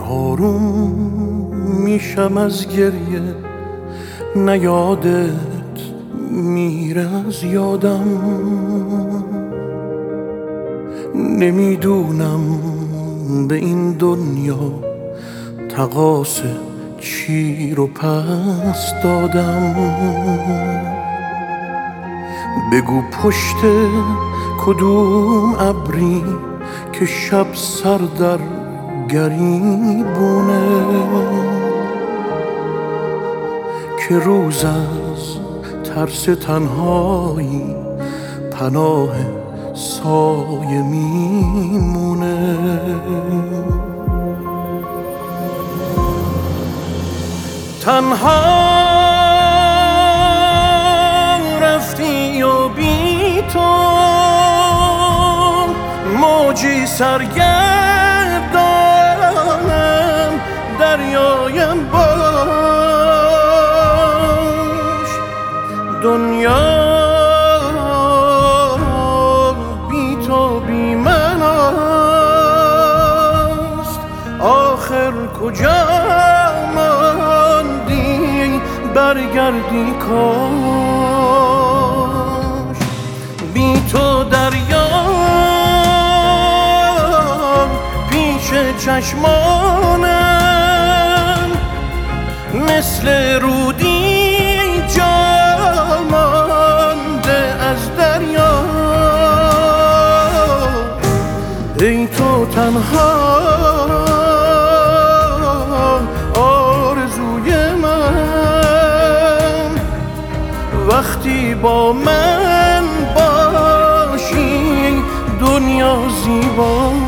آروم میشم از گریه، نه یادت میره از یادم. نمیدونم به این دنیا تقاص چی رو پس دادم. بگو پشت کدوم ابری که شب سر در گریبونه، که روز از ترس تنهایی پناه سایه میمونه. تنها رفتی و بی تو موجی سرگردانم، دریایم باش. دنیا بی تو بی من است، آخر کجا ماندی برگردی کاش. بی تو دریا پیش چشمانم مثل رودی جا مانده از دریا. ای تو تنها آرزوی من، وقتی با من باشی دنیا زیبا.